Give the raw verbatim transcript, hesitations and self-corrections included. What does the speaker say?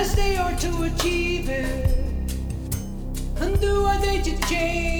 as they are to achieve it, and do what they to change.